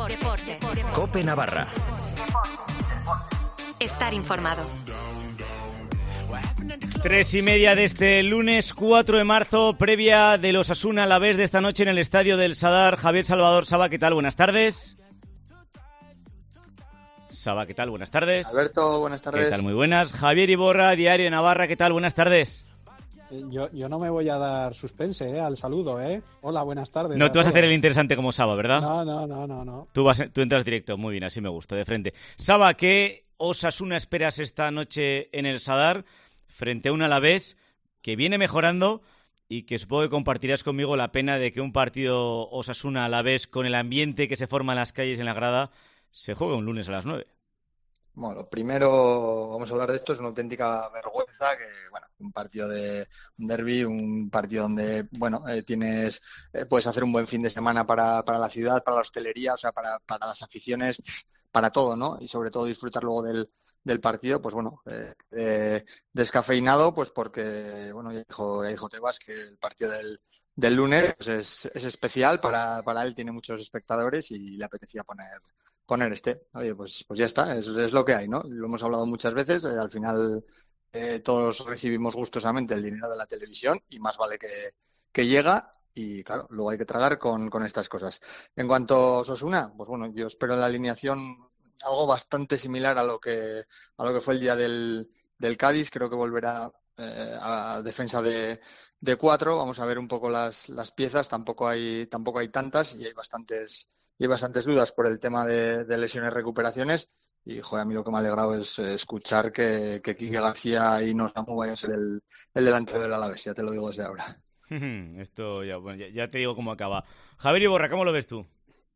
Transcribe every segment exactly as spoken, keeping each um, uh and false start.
deporte. COPE Navarra. Estar informado. Tres y media de este lunes cuatro de marzo, previa del Osasuna Alavés de esta noche en el estadio del Sadar. Javier Salvador Saba, ¿qué tal? Buenas tardes. Saba, ¿qué tal? Buenas tardes. Alberto, buenas tardes. ¿Qué tal? Muy buenas. Javier Iborra, Diario de Navarra, ¿qué tal? Buenas tardes. Yo, yo no me voy a dar suspense eh, al saludo, ¿eh? Hola, buenas tardes. No, a tú vas a todos. hacer el interesante como Saba, ¿verdad? No, no, no, no. no. Tú, vas, tú entras directo, muy bien, así me gusta, de frente. Saba, ¿qué Osasuna esperas esta noche en el Sadar frente a un Alavés que viene mejorando y que supongo que compartirás conmigo la pena de que un partido Osasuna-Alavés con el ambiente que se forma en las calles y en la grada se juegue un lunes a las nueve? Bueno, lo primero, vamos a hablar de esto, es una auténtica vergüenza que, bueno, un partido de un derbi, un partido donde, bueno, eh, tienes, eh, puedes hacer un buen fin de semana para, para la ciudad, para la hostelería, o sea, para, para las aficiones, para todo, ¿no? Y sobre todo disfrutar luego del, del partido, pues bueno, eh, eh, descafeinado, pues porque, bueno, ya dijo, ya dijo Tebas que el partido del, del lunes pues es, es especial, para, para él tiene muchos espectadores y le apetecía poner poner este. Oye, pues, pues ya está, es, es lo que hay, ¿no? Lo hemos hablado muchas veces, eh, al final eh, todos recibimos gustosamente el dinero de la televisión y más vale que, que llega y claro, luego hay que tragar con, con estas cosas. En cuanto a Osasuna, pues bueno, yo espero la alineación algo bastante similar a lo que a lo que fue el día del, del Cádiz, creo que volverá eh, a defensa de, de cuatro, vamos a ver un poco las, las piezas, tampoco hay, tampoco hay tantas y hay bastantes y hay bastantes dudas por el tema de, de lesiones y recuperaciones y joder, a mí lo que me ha alegrado es escuchar que, que Quique García y Nosamu vaya a ser el, el delantero del Alavés, ya te lo digo desde ahora. Esto ya, bueno, ya, ya te digo cómo acaba. Javier Iborra, ¿cómo lo ves tú?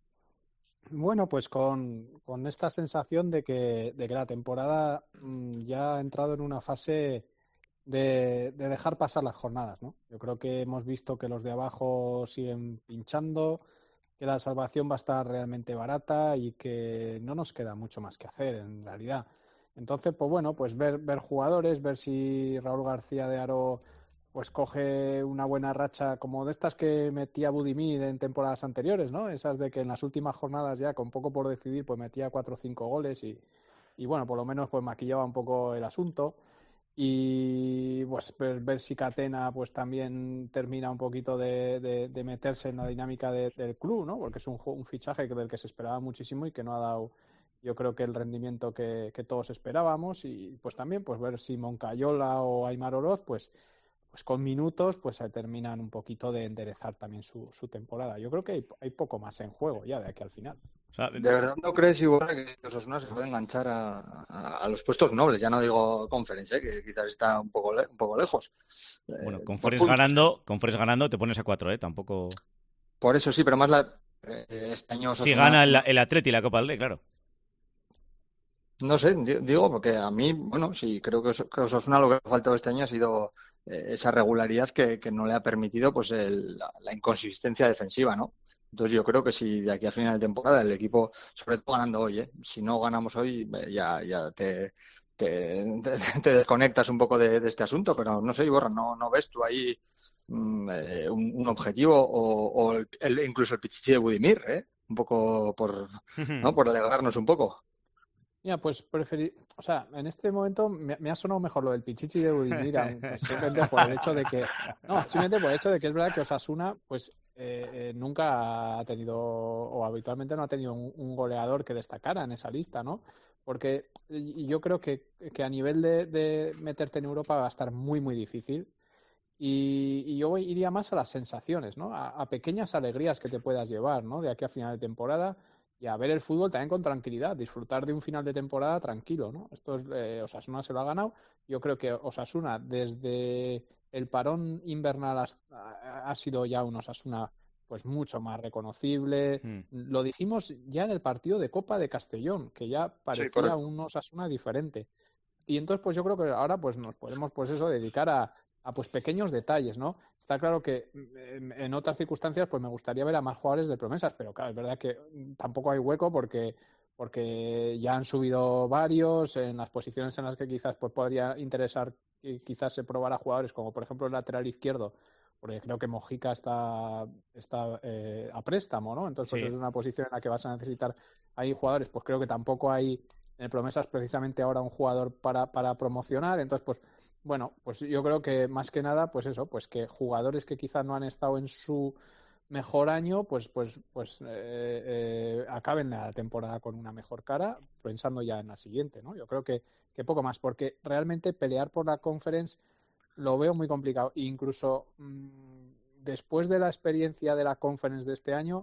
Bueno, pues con, con esta sensación de que, de que la temporada mmm, ya ha entrado en una fase de, de dejar pasar las jornadas, ¿no? Yo creo que hemos visto que los de abajo siguen pinchando, que la salvación va a estar realmente barata y que no nos queda mucho más que hacer en realidad. Entonces, pues bueno, pues ver, ver jugadores, ver si Raúl García de Haro pues coge una buena racha como de estas que metía Budimir en temporadas anteriores, ¿no? Esas de que en las últimas jornadas ya con poco por decidir pues metía cuatro o cinco goles y, y bueno, por lo menos pues maquillaba un poco el asunto. Y pues ver, ver si Catena pues también termina un poquito de, de, de meterse en la dinámica de, del club, ¿no? Porque es un, un fichaje del que se esperaba muchísimo y que no ha dado, yo creo, que el rendimiento que, que todos esperábamos. Y pues también pues ver si Moncayola o Aimar Oroz pues pues con minutos pues terminan un poquito de enderezar también su, su temporada. Yo creo que hay, hay poco más en juego ya de aquí al final. O sea, ¿De verdad no crees, Iborra, que Osasuna se puede enganchar a, a, a los puestos nobles? Ya no digo Conference, ¿eh? Que quizás está un poco, le, un poco lejos. Bueno, eh, Conference ganando, Conference ganando te pones a cuatro, ¿eh? Tampoco... Por eso sí, pero más la, eh, este año Osasuna... Si gana el, el Atleti y la Copa del Rey, claro. No sé, digo, porque a mí, bueno, sí, creo que, que Osasuna lo que ha faltado este año ha sido eh, esa regularidad que, que no le ha permitido pues el, la, la inconsistencia defensiva, ¿no? Entonces yo creo que si de aquí a final de temporada el equipo, sobre todo ganando hoy, ¿eh? Si no ganamos hoy ya, ya te, te, te, te desconectas un poco de, de este asunto, pero no sé, Iborra, ¿no, no ves tú ahí mm, eh, un, un objetivo o, o el, el, incluso el pichichi de Budimir, ¿eh? Un poco por, ¿no? Por alegrarnos un poco. Mira, pues preferí, o sea, en este momento me, me ha sonado mejor lo del Pichichi de Budimir, pues simplemente por el hecho de que, no, simplemente por el hecho de que es verdad que Osasuna, pues eh, eh, nunca ha tenido, o habitualmente no ha tenido un, un goleador que destacara en esa lista, ¿no? Porque yo creo que, que a nivel de, de meterte en Europa va a estar muy, muy difícil. Y, y yo iría más a las sensaciones, ¿no? A, a pequeñas alegrías que te puedas llevar, ¿no? De aquí a final de temporada. Y a ver el fútbol también con tranquilidad, disfrutar de un final de temporada tranquilo, ¿no? Esto es, eh, Osasuna se lo ha ganado. Yo creo que Osasuna, desde el parón invernal hasta, ha sido ya un Osasuna pues mucho más reconocible. Mm. Lo dijimos ya en el partido de Copa de Castellón, que ya parecía sí, un Osasuna diferente. Y entonces, pues yo creo que ahora pues nos podemos, pues eso, dedicar a, a pues pequeños detalles, ¿no? Está claro que en, en otras circunstancias pues me gustaría ver a más jugadores de promesas, pero claro, es verdad que tampoco hay hueco porque porque ya han subido varios en las posiciones en las que quizás pues podría interesar y quizás se probar a jugadores como por ejemplo el lateral izquierdo, porque creo que Mojica está, está eh, a préstamo, ¿no? Entonces pues Sí. es una posición en la que vas a necesitar ahí jugadores, pues creo que tampoco hay en el Promesas precisamente ahora un jugador para, para promocionar, entonces pues bueno, pues yo creo que más que nada pues eso, pues que jugadores que quizás no han estado en su mejor año, pues pues pues eh, eh, acaben la temporada con una mejor cara, pensando ya en la siguiente, ¿no? Yo creo que, que poco más, porque realmente pelear por la Conference lo veo muy complicado. E incluso mmm, después de la experiencia de la Conference de este año,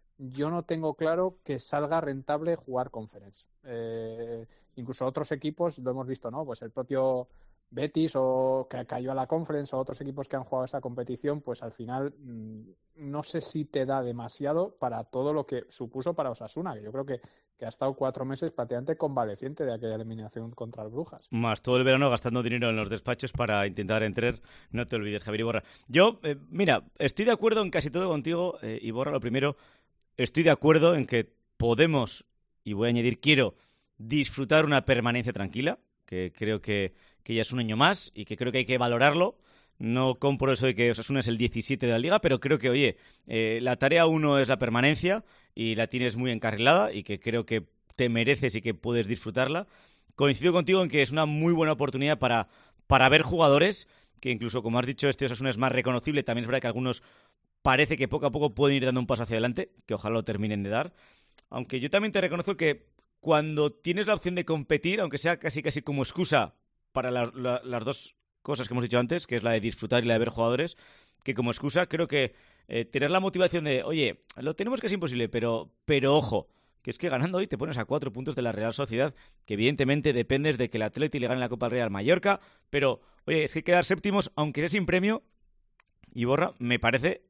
yo no tengo claro que salga rentable jugar Conference. Eh, incluso otros equipos, lo hemos visto, ¿no? Pues el propio Betis o que cayó a la Conference o otros equipos que han jugado esta competición, pues al final mmm, no sé si te da demasiado para todo lo que supuso para Osasuna, que yo creo que, que ha estado cuatro meses prácticamente convaleciente de aquella eliminación contra el Brujas. Más todo el verano gastando dinero en los despachos para intentar entrar. No te olvides, Javier Iborra. Yo, eh, mira, estoy de acuerdo en casi todo contigo, eh, Iborra. Lo primero, estoy de acuerdo en que podemos, y voy a añadir, quiero disfrutar una permanencia tranquila, que creo que, que ya es un año más y que creo que hay que valorarlo. No compro eso de que Osasuna es el diecisiete de la Liga, pero creo que, oye, eh, la tarea uno es la permanencia y la tienes muy encarrilada y que creo que te mereces y que puedes disfrutarla. Coincido contigo en que es una muy buena oportunidad para, para ver jugadores que incluso, como has dicho, este Osasuna es más reconocible. También es verdad que algunos parece que poco a poco pueden ir dando un paso hacia adelante, que ojalá lo terminen de dar. Aunque yo también te reconozco que cuando tienes la opción de competir, aunque sea casi casi como excusa para la, la, las dos cosas que hemos dicho antes, que es la de disfrutar y la de ver jugadores, que como excusa creo que eh, tener la motivación de, oye, lo tenemos casi imposible, pero, pero ojo, que es que ganando hoy te pones a cuatro puntos de la Real Sociedad, que evidentemente dependes de que el Atleti le gane la Copa del Rey al Mallorca, pero, oye, es que quedar séptimos, aunque sea sin premio, Iborra, me parece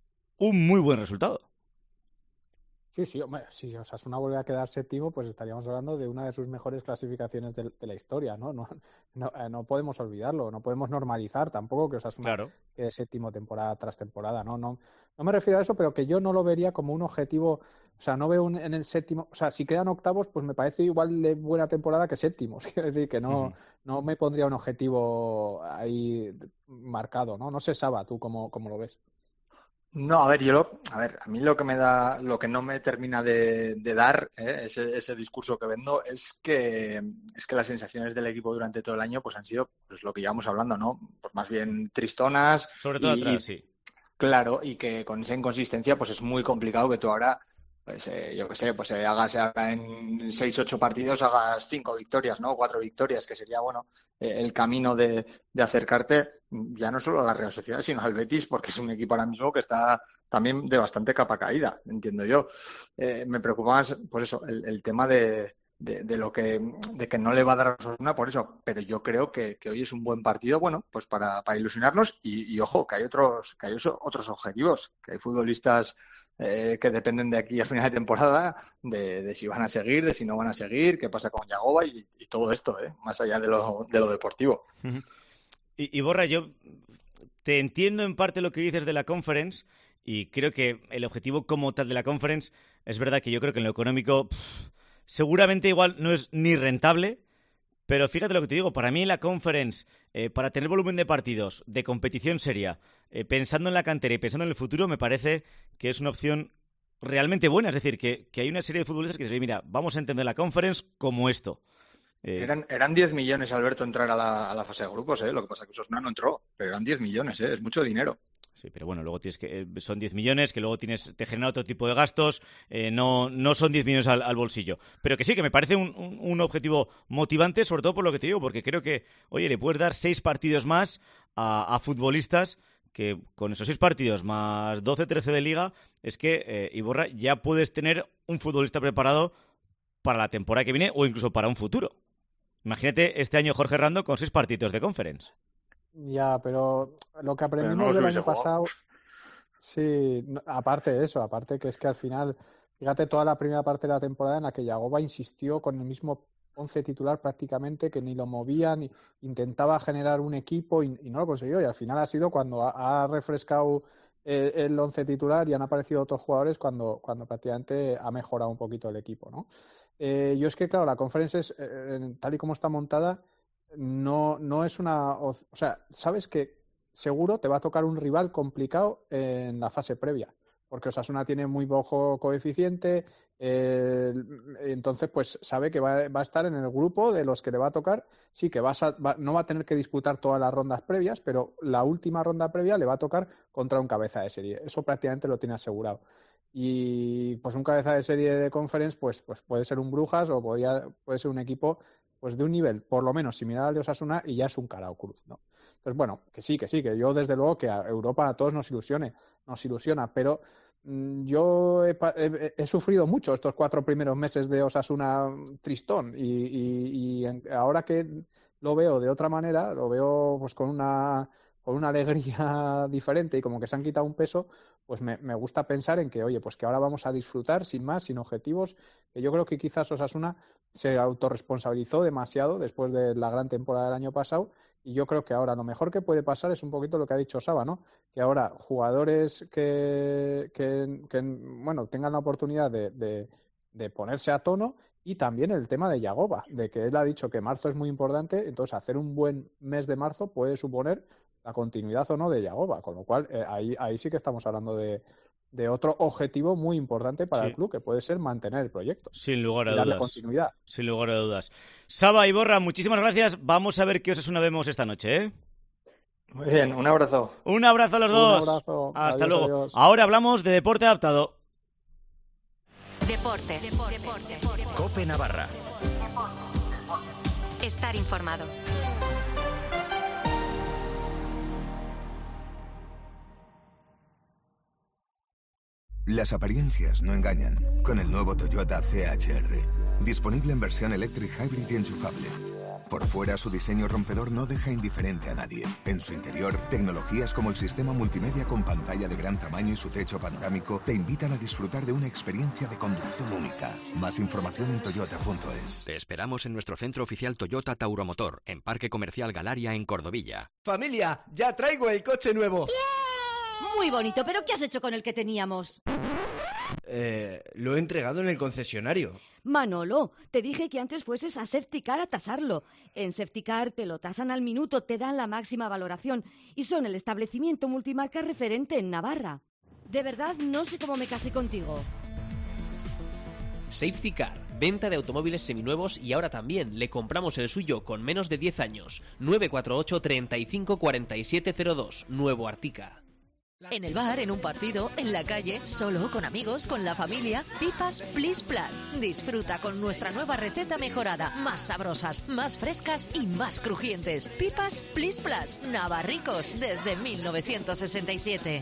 un muy buen resultado. Sí, sí, hombre, si Osasuna vuelve a quedar séptimo, pues estaríamos hablando de una de sus mejores clasificaciones de, de la historia, ¿no? No, no, eh, no podemos olvidarlo, no podemos normalizar tampoco que Osasuna Claro. quede séptimo temporada tras temporada, ¿no? No, no me refiero a eso, pero que yo no lo vería como un objetivo, o sea, no veo un, en el séptimo, o sea, si quedan octavos, pues me parece igual de buena temporada que séptimos, quiero decir que no, uh-huh. no me pondría un objetivo ahí marcado, ¿no? No sé, Saba, tú cómo, cómo lo ves. No, a ver, yo lo, a ver, a mí lo que me da, lo que no me termina de, de dar, ¿eh? ese, ese discurso que vendo, es que es que las sensaciones del equipo durante todo el año pues han sido pues lo que llevamos hablando, ¿no? Pues más bien tristonas. Sobre todo y, atrás, sí. Claro, y que con esa inconsistencia pues es muy complicado que tú ahora, pues eh, yo qué sé, pues eh, hagas ahora en seis, ocho partidos, hagas cinco victorias, ¿no? Cuatro victorias, que sería, bueno, eh, el camino de, de acercarte ya no solo a la Real Sociedad, sino al Betis, porque es un equipo ahora mismo que está también de bastante capa caída, entiendo yo. Eh, me preocupa más, pues eso, el, el tema de, de, de lo que de que no le va a dar a Osasuna por eso, pero yo creo que, que hoy es un buen partido, bueno, pues para, para ilusionarnos y, y ojo, que hay otros, que hay otros objetivos, que hay futbolistas Eh, que dependen de aquí a final de temporada, de, de si van a seguir, de si no van a seguir, qué pasa con Yagoba y, y todo esto, ¿eh? Más allá de lo, de lo deportivo. Uh-huh. Y, y Borra, yo te entiendo en parte lo que dices de la Conference y creo que el objetivo como tal de la Conference es verdad que yo creo que en lo económico pff, seguramente igual no es ni rentable, pero fíjate lo que te digo, para mí la Conference, eh, para tener volumen de partidos, de competición seria, eh, pensando en la cantera y pensando en el futuro, me parece que es una opción realmente buena. Es decir, que, que hay una serie de futbolistas que dicen, mira, vamos a entender la Conference como esto. Eh... Eran, eran diez millones, Alberto, entrar a la, a la fase de grupos, ¿eh? Lo que pasa es que Osasuna no entró, pero eran diez millones, ¿eh? Es mucho dinero. Sí, pero bueno, luego tienes que eh, son diez millones, que luego tienes te genera otro tipo de gastos, eh, no, no son diez millones al, al bolsillo. Pero que sí, que me parece un, un, un objetivo motivante, sobre todo por lo que te digo, porque creo que, oye, le puedes dar seis partidos más a, a futbolistas que con esos seis partidos más doce, trece de liga, es que, eh, Iborra, ya puedes tener un futbolista preparado para la temporada que viene o incluso para un futuro. Imagínate este año Jorge Rando con seis partidos de Conference. Ya, pero lo que aprendimos no del año pasado, sí, aparte de eso, aparte que es que al final, fíjate toda la primera parte de la temporada en la que Yagoba insistió con el mismo once titular prácticamente, que ni lo movían, ni intentaba generar un equipo y, y no lo consiguió, y al final ha sido cuando ha, ha refrescado el, el once titular y han aparecido otros jugadores cuando, cuando prácticamente ha mejorado un poquito el equipo, ¿no? Eh, yo es que, claro, la Conference es, eh, tal y como está montada, no, no es una... O sea, sabes que seguro te va a tocar un rival complicado en la fase previa, porque Osasuna tiene muy bajo coeficiente, eh, entonces pues sabe que va, va a estar en el grupo de los que le va a tocar. Sí, que vas a, va, no va a tener que disputar todas las rondas previas, pero la última ronda previa le va a tocar contra un cabeza de serie. Eso prácticamente lo tiene asegurado. Y pues un cabeza de serie de Conference pues, pues puede ser un Brujas o podía, puede ser un equipo pues de un nivel por lo menos similar al de Osasuna y ya es un Carao Cruz, ¿no? Entonces, bueno, que sí, que sí, que yo desde luego que a Europa a todos nos ilusione, nos ilusiona, pero mmm, yo he, he, he sufrido mucho estos cuatro primeros meses de Osasuna tristón y, y, y ahora que lo veo de otra manera, lo veo pues con una con una alegría diferente y como que se han quitado un peso, pues me, me gusta pensar en que, oye, pues que ahora vamos a disfrutar sin más, sin objetivos, que yo creo que quizás Osasuna se autorresponsabilizó demasiado después de la gran temporada del año pasado y yo creo que ahora lo mejor que puede pasar es un poquito lo que ha dicho Saba, ¿no? Que ahora jugadores que, que, que bueno, tengan la oportunidad de, de, de ponerse a tono y también el tema de Yagoba, de que él ha dicho que marzo es muy importante, entonces hacer un buen mes de marzo puede suponer la continuidad o no de Yagoba, con lo cual eh, ahí, ahí sí que estamos hablando de, de otro objetivo muy importante para sí. el club, que puede ser mantener el proyecto. Sin lugar a y darle dudas. continuidad. Sin lugar a dudas. Saba y Borra, muchísimas gracias. Vamos a ver qué Osasuna vemos esta noche, ¿eh? Muy bien, un abrazo. Un abrazo a los dos. Un abrazo. Hasta Adiós, luego. adiós. Ahora hablamos de deporte adaptado. Deportes. Deportes. COPE Navarra. Estar informado. Las apariencias no engañan. Con el nuevo Toyota C H R. Disponible en versión Electric Hybrid y enchufable. Por fuera, su diseño rompedor no deja indiferente a nadie. En su interior, tecnologías como el sistema multimedia con pantalla de gran tamaño y su techo panorámico te invitan a disfrutar de una experiencia de conducción única. Más información en toyota punto es. Te esperamos en nuestro centro oficial Toyota Tauromotor, en Parque Comercial Galaria, en Cordovilla. Familia, ya traigo el coche nuevo. Muy bonito, pero ¿qué has hecho con el que teníamos? Eh, lo he entregado en el concesionario. Manolo, te dije que antes fueses a Safetycar a tasarlo. En Safetycar te lo tasan al minuto, te dan la máxima valoración y son el establecimiento multimarca referente en Navarra. De verdad, no sé cómo me casé contigo. Safetycar, venta de automóviles seminuevos y ahora también le compramos el suyo con menos de diez años. nueve cuatro ocho, treinta y cinco, cuarenta y siete cero dos, Nuevo Artica. En el bar, en un partido, en la calle, solo, con amigos, con la familia. Pipas Please Plus. Disfruta con nuestra nueva receta mejorada. Más sabrosas, más frescas y más crujientes. Pipas Please Plus. Navarricos desde mil novecientos sesenta y siete.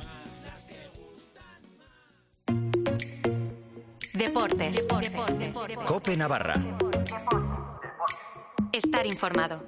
Deportes. Deportes. Deportes. COPE Navarra. Estar informado.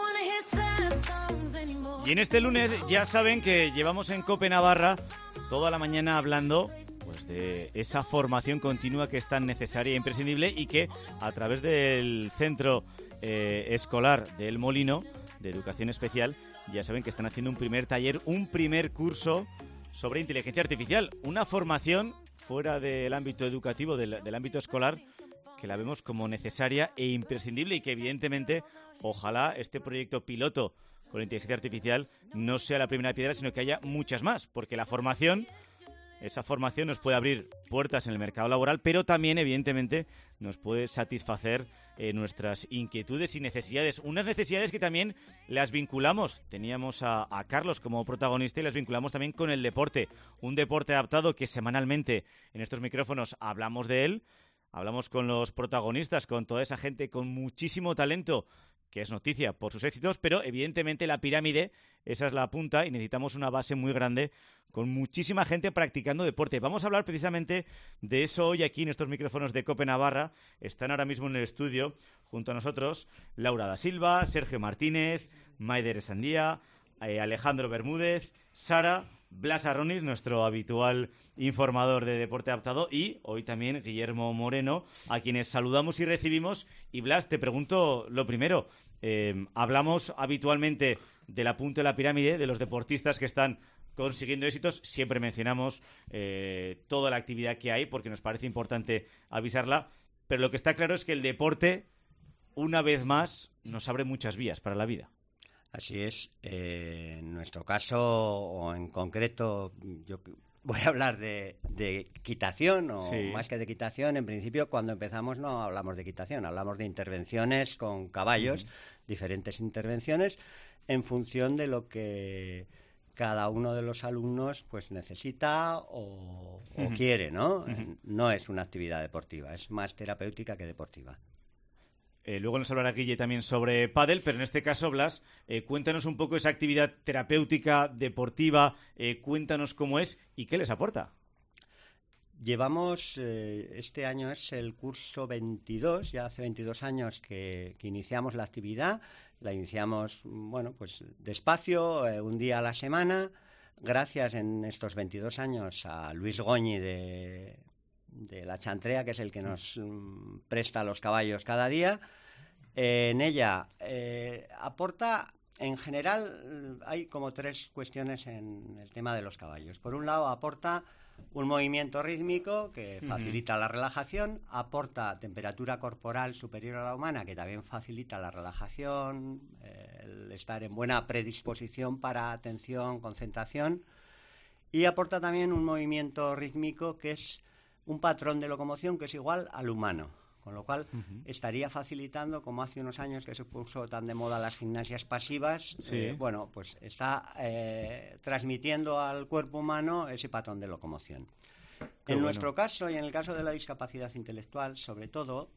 Y en este lunes ya saben que llevamos en COPE Navarra toda la mañana hablando pues de esa formación continua que es tan necesaria e imprescindible y que a través del centro eh, escolar de El Molino de Educación Especial ya saben que están haciendo un primer taller, un primer curso sobre inteligencia artificial, una formación fuera del ámbito educativo, del, del ámbito escolar, que la vemos como necesaria e imprescindible y que evidentemente ojalá este proyecto piloto con la inteligencia artificial no sea la primera piedra, sino que haya muchas más, porque la formación, esa formación nos puede abrir puertas en el mercado laboral, pero también, evidentemente, nos puede satisfacer eh, nuestras inquietudes y necesidades. Unas necesidades que también las vinculamos, teníamos a, a Carlos como protagonista y las vinculamos también con el deporte. Un deporte adaptado que semanalmente en estos micrófonos hablamos de él, hablamos con los protagonistas, con toda esa gente con muchísimo talento, que es noticia por sus éxitos, pero evidentemente la pirámide, esa es la punta y necesitamos una base muy grande con muchísima gente practicando deporte. Vamos a hablar precisamente de eso hoy aquí en estos micrófonos de COPE Navarra. Están ahora mismo en el estudio junto a nosotros Laura da Silva, Sergio Martínez, Maider Sandía, eh, Alejandro Bermúdez, Sara, Blas Arroniz, nuestro habitual informador de deporte adaptado, y hoy también Guillermo Moreno, a quienes saludamos y recibimos. Y Blas, te pregunto lo primero, eh, hablamos habitualmente de la punta de la pirámide, de los deportistas que están consiguiendo éxitos, siempre mencionamos eh, toda la actividad que hay porque nos parece importante avisarla, pero lo que está claro es que el deporte, una vez más, nos abre muchas vías para la vida. Así es. Eh, en nuestro caso, o en concreto, yo voy a hablar de, de equitación, o Sí. más que de equitación. En principio, cuando empezamos no hablamos de equitación, hablamos de intervenciones con caballos, Ujú. diferentes intervenciones, en función de lo que cada uno de los alumnos pues necesita o, o Ujú. quiere, ¿no? Ujú. No es una actividad deportiva, es más terapéutica que deportiva. Eh, luego nos hablará Guille también sobre pádel, pero en este caso, Blas, eh, cuéntanos un poco esa actividad terapéutica, deportiva, eh, cuéntanos cómo es y qué les aporta. Llevamos, eh, este año es el curso veintidós, ya hace veintidós años que, que iniciamos la actividad. La iniciamos, bueno, pues despacio, eh, un día a la semana. Gracias en estos veintidós años a Luis Goñi de, de La Chantrea, que es el que nos mm, presta los caballos cada día. Eh, en ella eh, aporta, en general, hay como tres cuestiones en el tema de los caballos. Por un lado, aporta un movimiento rítmico que facilita la relajación, aporta temperatura corporal superior a la humana, que también facilita la relajación, eh, el estar en buena predisposición para atención, concentración, y aporta también un movimiento rítmico que es un patrón de locomoción que es igual al humano. Con lo cual Ujú. estaría facilitando, como hace unos años que se puso tan de moda las gimnasias pasivas, Sí. eh, bueno, pues está eh, transmitiendo al cuerpo humano ese patrón de locomoción. Qué en bueno. nuestro caso y en el caso de la discapacidad intelectual, sobre todo,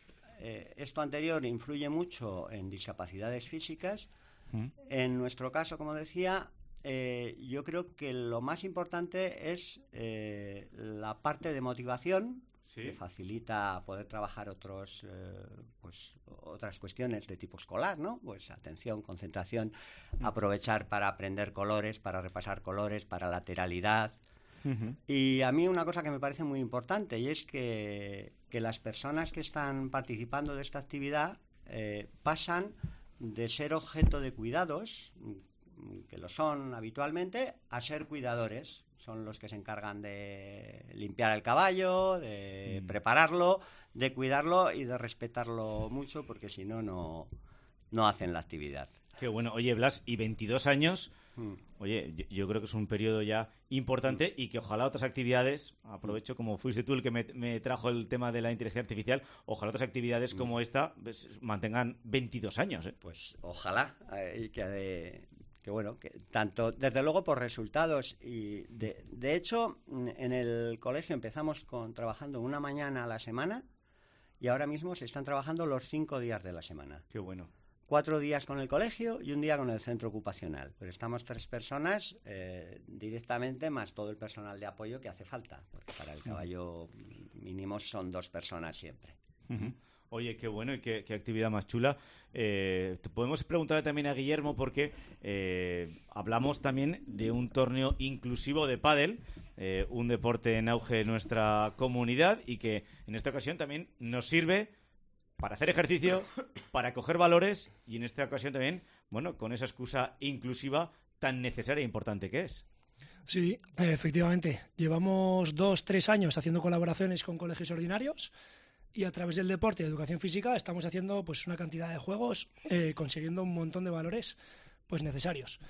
eh, esto anterior influye mucho en discapacidades físicas. ¿Mm? En nuestro caso, como decía, eh, yo creo que lo más importante es eh, la parte de motivación, Sí. que facilita poder trabajar otros, eh, pues, otras cuestiones de tipo escolar, ¿no? Pues atención, concentración, aprovechar para aprender colores, para repasar colores, para lateralidad. Ujú. Y a mí una cosa que me parece muy importante y es que, que las personas que están participando de esta actividad eh, pasan de ser objeto de cuidados, que lo son habitualmente, a ser cuidadores. Son los que se encargan de limpiar el caballo, de Mm. prepararlo, de cuidarlo y de respetarlo mucho, porque si no, no no hacen la actividad. Qué bueno. Oye, Blas, y veintidós años, Mm. oye, yo, yo creo que es un periodo ya importante y que ojalá otras actividades, aprovecho como fuiste tú el que me, me trajo el tema de la inteligencia artificial, ojalá otras actividades como esta ves, mantengan veintidós años. ¿eh? Pues ojalá, eh, y que, eh, que bueno, que tanto, desde luego por resultados y de, de hecho en el colegio empezamos con trabajando una mañana a la semana y ahora mismo se están trabajando los cinco días de la semana. Qué bueno. Cuatro días con el colegio y un día con el centro ocupacional. Pero estamos tres personas eh, directamente, más todo el personal de apoyo que hace falta. Porque para el caballo mínimo son dos personas siempre. Uh-huh. Oye, qué bueno y qué, qué actividad más chula. Eh, te podemos preguntar también a Guillermo porque eh, hablamos también de un torneo inclusivo de pádel, eh, un deporte en auge en nuestra comunidad y que en esta ocasión también nos sirve para hacer ejercicio, para coger valores y en esta ocasión también, bueno, con esa excusa inclusiva tan necesaria e importante que es. Sí, efectivamente. Llevamos dos, tres años haciendo colaboraciones con colegios ordinarios y a través del deporte y educación física estamos haciendo pues una cantidad de juegos, eh, consiguiendo un montón de valores pues necesarios.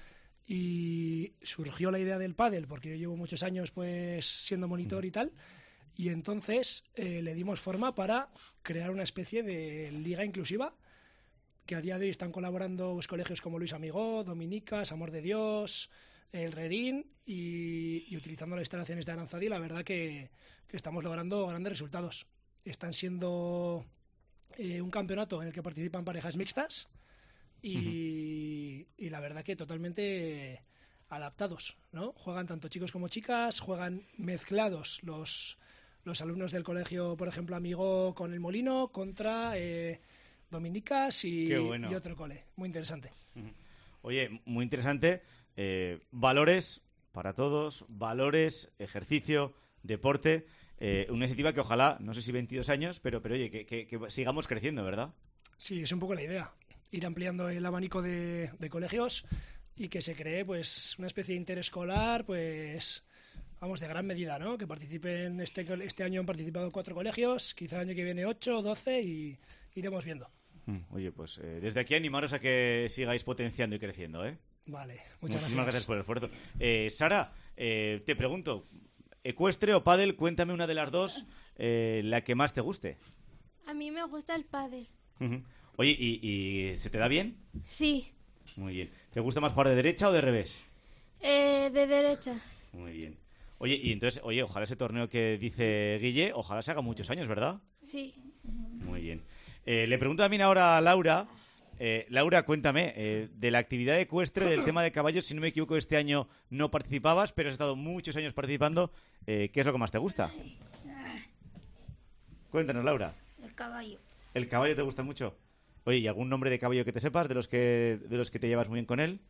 Y surgió la idea del pádel porque yo llevo muchos años pues siendo monitor y tal. Y entonces eh, le dimos forma para crear una especie de liga inclusiva que a día de hoy están colaborando pues, colegios como Luis Amigó, Dominicas, Amor de Dios, El Redín y, y utilizando las instalaciones de Aranzadi la verdad que, que estamos logrando grandes resultados. Están siendo eh, un campeonato en el que participan parejas mixtas y, uh-huh. y la verdad que totalmente adaptados, ¿no? Juegan tanto chicos como chicas, juegan mezclados los... los alumnos del colegio, por ejemplo, Amigó con el Molino contra eh, Dominicas y, bueno. y otro cole. Muy interesante. Oye, muy interesante. Eh, valores para todos, valores, ejercicio, deporte. Eh, una iniciativa que ojalá, no sé si veintidós años, pero, pero oye, que, que, que sigamos creciendo, ¿verdad? Sí, es un poco la idea. Ir ampliando el abanico de, de colegios y que se cree pues una especie de interescolar, pues vamos, de gran medida, ¿no? Que participen, este, este año han participado cuatro colegios, quizá el año que viene ocho, doce y iremos viendo. Oye, pues eh, desde aquí animaros a que sigáis potenciando y creciendo, ¿eh? Vale, muchas Muchísimas gracias. gracias por el esfuerzo. Eh, Sara, eh, te pregunto, ¿ecuestre o pádel? Cuéntame una de las dos, eh, la que más te guste. A mí me gusta el pádel. Uh-huh. Oye, ¿y, ¿y se te da bien? Sí. Muy bien. ¿Te gusta más jugar de derecha o de revés? Eh, de derecha. Muy bien. Oye, y entonces, oye, ojalá ese torneo que dice Guille, ojalá se haga muchos años, ¿verdad? Sí. Muy bien. Eh, le pregunto también ahora a Laura. Eh, Laura, cuéntame, eh, de la actividad ecuestre, del tema de caballos, si no me equivoco, este año no participabas, pero has estado muchos años participando. Eh, ¿Qué es lo que más te gusta? Cuéntanos, Laura. El caballo. ¿El caballo te gusta mucho? Oye, ¿y algún nombre de caballo que te sepas, de los que, de los que te llevas muy bien con él?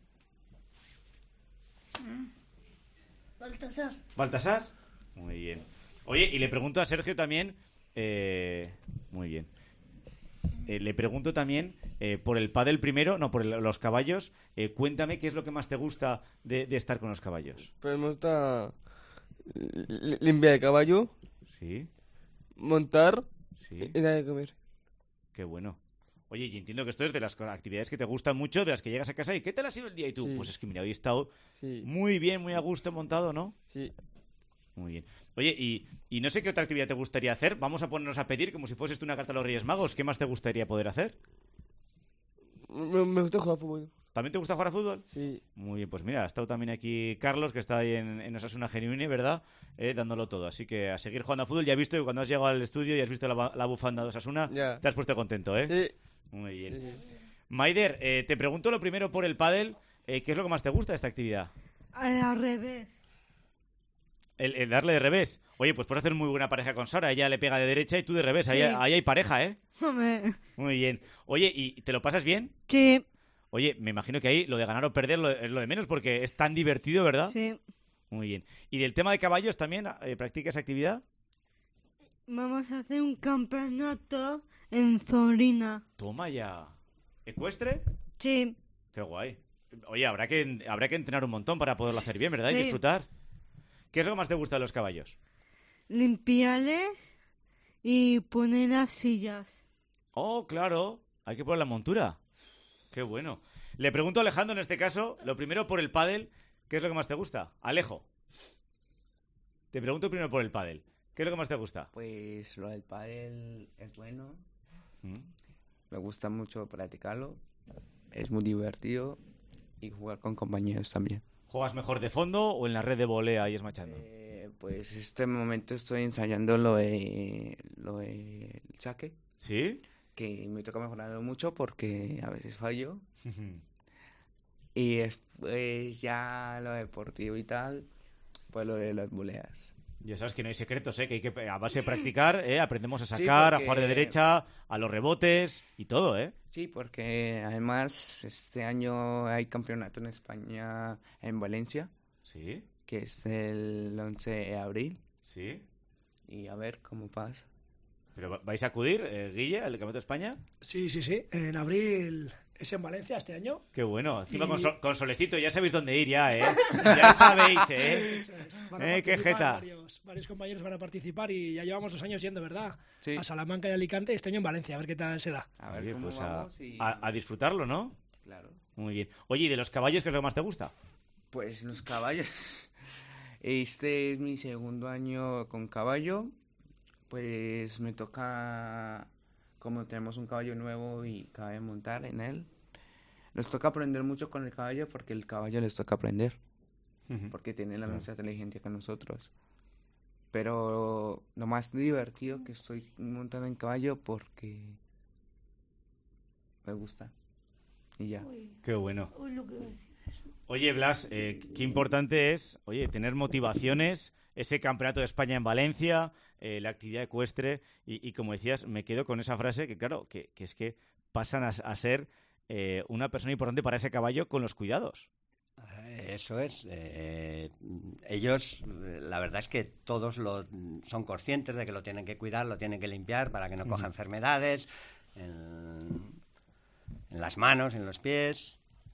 Baltasar. ¿Baltasar? Muy bien. Oye, y le pregunto a Sergio también... Eh, muy bien. Eh, le pregunto también eh, por el pádel primero, no, por el- los caballos. Eh, cuéntame qué es lo que más te gusta de, de estar con los caballos. Pues me gusta li- limpiar el caballo, Sí, montar sí. y dar de comer. Qué bueno. Oye, y entiendo que esto es de las co- actividades que te gustan mucho, de las que llegas a casa y ¿qué tal ha sido el día? Y tú, Sí. pues es que mira, hoy he estado Sí. muy bien, muy a gusto montado, ¿no? Sí. Muy bien. Oye, y, y no sé qué otra actividad te gustaría hacer. Vamos a ponernos a pedir como si fueses tú una carta a los Reyes Magos. ¿Qué más te gustaría poder hacer? Me, me gusta jugar fútbol. ¿También te gusta jugar a fútbol? Sí. Muy bien, pues mira, ha estado también aquí Carlos, que está ahí en, en Osasuna Genuine, ¿verdad? Eh, dándolo todo. Así que a seguir jugando a fútbol. Ya he visto que cuando has llegado al estudio y has visto la, ba- la bufanda de Osasuna, Ya. te has puesto contento, ¿eh? Sí. Muy bien. Sí, sí. Maider, eh, te pregunto lo primero por el pádel. Eh, ¿Qué es lo que más te gusta de esta actividad? Al revés. El, el darle de revés. Oye, pues puedes hacer muy buena pareja con Sara. Ella le pega de derecha y tú de revés. Ahí, Sí. ahí hay pareja, ¿eh? Hombre. Muy bien. Oye, ¿y te lo pasas bien? Sí. Oye, me imagino que ahí lo de ganar o perder lo- es lo de menos porque es tan divertido, ¿verdad? Sí. Muy bien. ¿Y del tema de caballos también eh, practicas actividad? Vamos a hacer un campeonato en Zorina. Toma ya. ¿Ecuestre? Sí. Qué guay. Oye, habrá que, habrá que entrenar un montón para poderlo hacer bien, ¿verdad? Y Sí. disfrutar. ¿Qué es lo que más te gusta de los caballos? Limpiarles y poner las sillas. Oh, claro. Hay que poner la montura. Qué bueno. Le pregunto a Alejandro en este caso, lo primero por el pádel, ¿qué es lo que más te gusta? Alejo. Te pregunto primero por el pádel. ¿Qué es lo que más te gusta? Pues lo del pádel es bueno. ¿Mm? Me gusta mucho practicarlo. Es muy divertido. Y jugar con compañeros también. ¿Juegas mejor de fondo o en la red de volea y esmachando? Eh, pues este momento estoy ensayando lo de lo de el saque. ¿Sí? Que me toca mejorarlo mucho porque a veces fallo. Y después ya lo deportivo y tal, pues lo de las voleas. Ya sabes que no hay secretos, ¿eh? Que hay que, a base de practicar, ¿eh? Aprendemos a Sí, sacar, porque- a jugar de derecha, a los rebotes y todo, ¿eh? Sí, porque además este año hay campeonato en España en Valencia. Sí. Que es el once de abril. Sí. Y a ver cómo pasa. ¿Pero va- vais a acudir, eh, Guille, al Campeonato de España? Sí, sí, sí. En abril es en Valencia este año. Qué bueno. Encima Y- con, sol- con solecito, ya sabéis dónde ir ya, ¿eh? Ya sabéis, ¿eh? Eso es. Van a Eh, qué participar jeta. Varios, varios compañeros van a participar y ya llevamos dos años yendo, ¿verdad? Sí. A Salamanca y Alicante, este año en Valencia, a ver qué tal se da. A ver Oye, cómo pues a, vamos y... a- a disfrutarlo, ¿no? Claro. Muy bien. Oye, ¿y de los caballos qué es lo que más te gusta? Pues los caballos. Este es mi segundo año con caballo. Pues me toca, como tenemos un caballo nuevo y cabe montar en él, nos toca aprender mucho con el caballo porque el caballo les toca aprender. Ujú. Porque tiene la Claro. misma inteligencia que nosotros. Pero lo más divertido que estoy montando en caballo porque me gusta. Y ya. Qué bueno. Uy, lo que iba a decir. Oye, Blas, eh, qué importante es, oye, tener motivaciones, ese campeonato de España en Valencia, eh, la actividad ecuestre, y, y como decías, me quedo con esa frase que, claro, que, que es que pasan a, a ser eh, una persona importante para ese caballo con los cuidados. Eso es. eh, ellos, eh, la verdad es que todos lo, son conscientes de que lo tienen que cuidar, lo tienen que limpiar para que no coja Ujú. enfermedades en, en las manos, en los pies.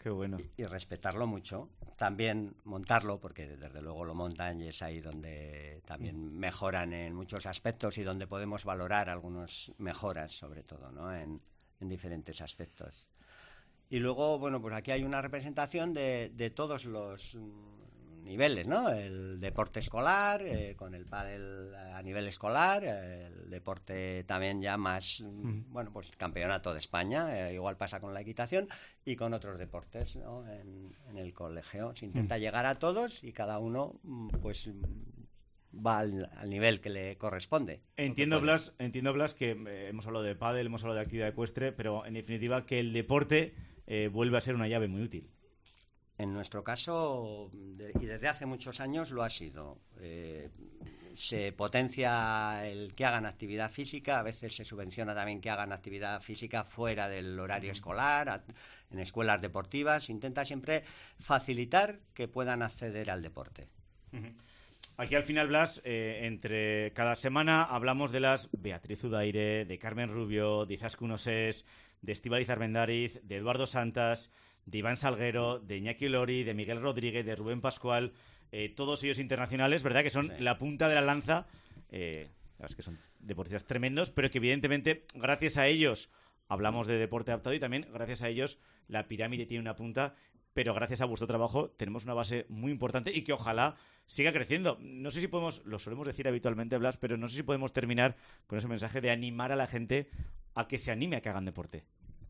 Qué bueno. Y, y respetarlo mucho. También montarlo, porque desde luego lo montan y es ahí donde también mejoran en muchos aspectos y donde podemos valorar algunas mejoras, sobre todo, ¿no? En, en diferentes aspectos. Y luego, bueno, pues aquí hay una representación de, de todos los niveles, ¿no? El deporte escolar, eh, con el pádel a nivel escolar, eh, el deporte también ya más, mm. bueno, pues campeonato de España, eh, igual pasa con la equitación y con otros deportes, ¿no? En, en el colegio se intenta mm. llegar a todos y cada uno, pues, va al, al nivel que le corresponde. Entiendo, Blas, entiendo, Blas, que eh, hemos hablado de pádel, hemos hablado de actividad ecuestre, pero en definitiva que el deporte eh, vuelve a ser una llave muy útil. En nuestro caso, de, y desde hace muchos años lo ha sido. Eh, se potencia el que hagan actividad física, a veces se subvenciona también que hagan actividad física fuera del horario escolar, a, en escuelas deportivas. Se intenta siempre facilitar que puedan acceder al deporte. Uh-huh. Aquí al final, Blas, eh, entre cada semana hablamos de las Beatriz Udaire, de Carmen Rubio, de Izaskun Osés, de Estíbaliz Armendariz, de Eduardo Santas, de Iván Salguero, de Iñaki Lori, de Miguel Rodríguez, de Rubén Pascual, eh, todos ellos internacionales, ¿verdad? Que son sí. la punta de la lanza, eh, la verdad es que son deportistas tremendos, pero que evidentemente gracias a ellos hablamos de deporte adaptado y también gracias a ellos la pirámide tiene una punta, pero gracias a vuestro trabajo tenemos una base muy importante y que ojalá siga creciendo. No sé si podemos, lo solemos decir habitualmente, Blas, pero no sé si podemos terminar con ese mensaje de animar a la gente a que se anime a que hagan deporte.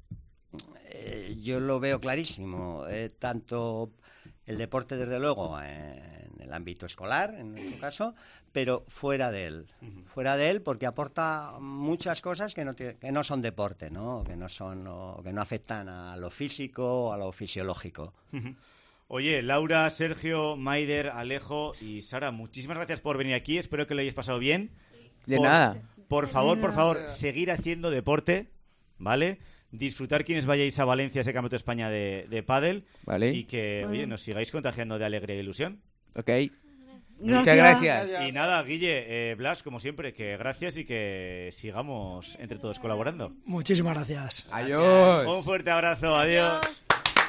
Eh, yo lo veo clarísimo, eh, tanto el deporte desde luego eh, en el ámbito escolar, en nuestro caso, pero fuera de él, uh-huh. fuera de él porque aporta muchas cosas que no, te, que no son deporte, ¿no? Que no son, o, que no afectan a lo físico o a lo fisiológico. Uh-huh. Oye, Laura, Sergio, Maider, Alejo y Sara, muchísimas gracias por venir aquí, espero que lo hayáis pasado bien. De por, nada. Por favor, por favor, seguir haciendo deporte, ¿vale? Disfrutar quienes vayáis a Valencia a ese Campeonato de España de, de pádel vale. y que oye, nos sigáis contagiando de alegría e ilusión. Ok. Gracias. Muchas gracias. Y nada, Guille, eh, Blas, como siempre, que gracias y que sigamos entre todos colaborando. Muchísimas gracias. Adiós. Un fuerte abrazo, adiós. adiós.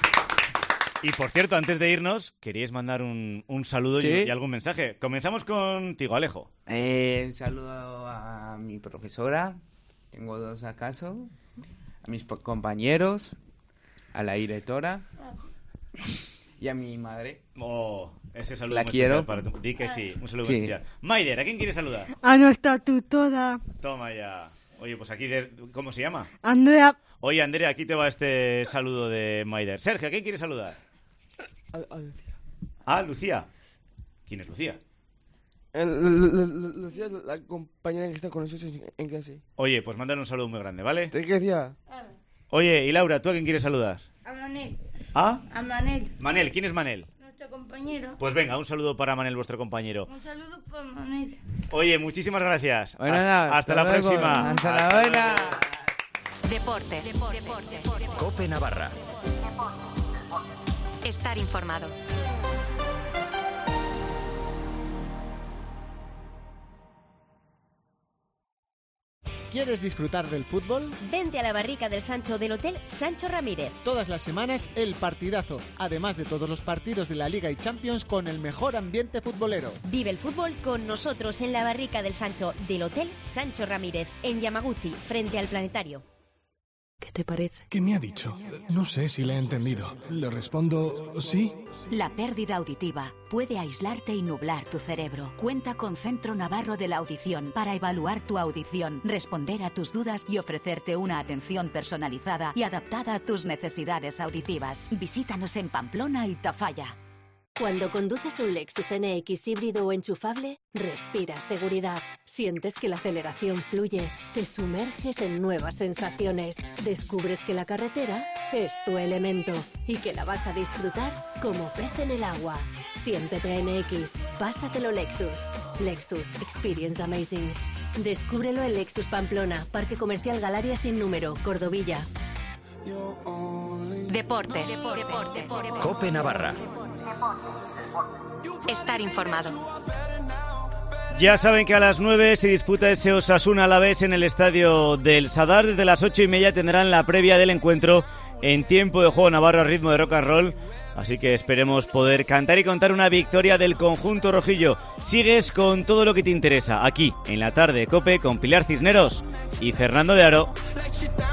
Y por cierto, antes de irnos, queríais mandar un, un saludo ¿Sí? y, y algún mensaje. Comenzamos contigo, Alejo. Eh, un saludo a mi profesora, tengo dos acaso. A mis compañeros, a la directora y a mi madre. Oh, ese saludo la muy quiero. especial para tu... Di que sí, un saludo sí. muy especial. Maider, ¿a quién quieres saludar? A nuestra tutora. Toma ya. Oye, pues aquí, de... ¿cómo se llama? Andrea. Oye, Andrea, aquí te va este saludo de Maider. Sergio, ¿a quién quieres saludar? A, a Lucía. Ah, Lucía. ¿Quién es Lucía? Lucía es la compañera que está con nosotros en clase. Oye, pues mándale un saludo muy grande, ¿vale? ¿Qué decía? Oye, y Laura, ¿tú a quién quieres saludar? A Manel. ¿Ah? A Manel. Manel, ¿quién es Manel? Nuestro compañero. Pues venga, un saludo para Manel, vuestro compañero. Un saludo para Manel. Oye, muchísimas gracias. Bueno, hasta, hasta, hasta la luego. próxima. Hasta, hasta la buena. Deportes. Deportes. Deportes. COPE Navarra. Estar informado. ¿Quieres disfrutar del fútbol? Vente a la barrica del Sancho del Hotel Sancho Ramírez. Todas las semanas el partidazo, además de todos los partidos de la Liga y Champions con el mejor ambiente futbolero. Vive el fútbol con nosotros en la barrica del Sancho del Hotel Sancho Ramírez, en Yamaguchi, frente al Planetario. ¿Qué te parece? ¿Qué me ha dicho? No sé si le he entendido. Le respondo sí. La pérdida auditiva puede aislarte y nublar tu cerebro. Cuenta con Centro Navarro de la Audición para evaluar tu audición, responder a tus dudas y ofrecerte una atención personalizada y adaptada a tus necesidades auditivas. Visítanos en Pamplona y Tafalla. Cuando conduces un Lexus N X híbrido o enchufable, respiras seguridad, sientes que la aceleración fluye, te sumerges en nuevas sensaciones, descubres que la carretera es tu elemento y que la vas a disfrutar como pez en el agua. Siéntete N X, pásatelo Lexus. Lexus Experience Amazing. Descúbrelo en Lexus Pamplona, Parque Comercial Galaria sin número, Cordovilla. Deportes. Deportes. COPE Navarra. Estar informado. Ya saben que a las nueve se disputa ese Osasuna Alavés en el estadio del Sadar. Desde las ocho y media tendrán la previa del encuentro en tiempo de juego Navarro a ritmo de rock and roll. Así que esperemos poder cantar y contar una victoria del conjunto rojillo. Sigues con todo lo que te interesa aquí en la tarde de COPE con Pilar Cisneros y Fernando de Aro.